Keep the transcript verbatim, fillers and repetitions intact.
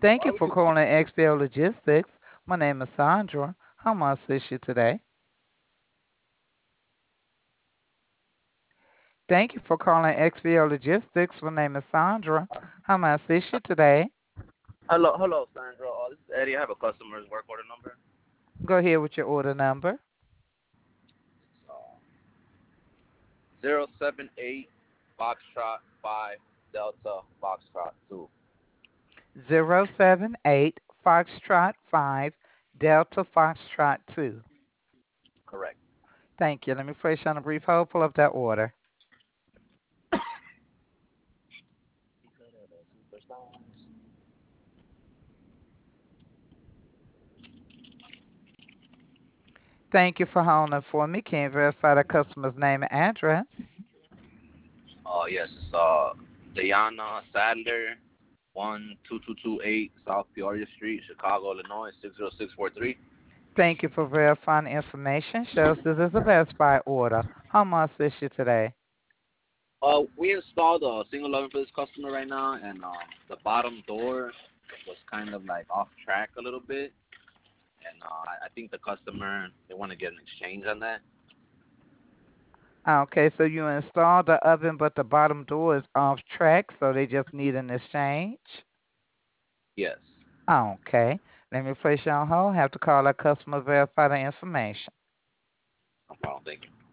Thank you for calling X P O Logistics. My name is Sandra. How may I assist you today? Thank you for calling X P O Logistics. My name is Sandra. How may I assist you today? Hello, hello, Sandra. Uh, this is Eddie. I have a customer's work order number. Go ahead with your order number. It's uh, zero seven eight Foxtrot five Delta Foxtrot two. Zero seven eight Foxtrot five Delta Foxtrot two. Correct. Thank you. Let me place you on a brief hold. Pull up that order. Thank you for holding for me. Can you verify the customer's name and address? Uh, yes, it's uh, Diana Sadler, one two two two eight South Peoria Street, Chicago, Illinois, six zero six four three. Thank you for verifying the information. Shows this is a Best Buy order. How may I assist you today? Uh, we installed a single oven for this customer right now, and um, the bottom door was kind of like off track a little bit, and uh, I I think the customer they want to get an exchange on that. Okay, so you installed the oven, but the bottom door is off track, so they just need an exchange. Yes, Okay, let me place you on hold. Have to call our customer verify the information. no problem. Thank you.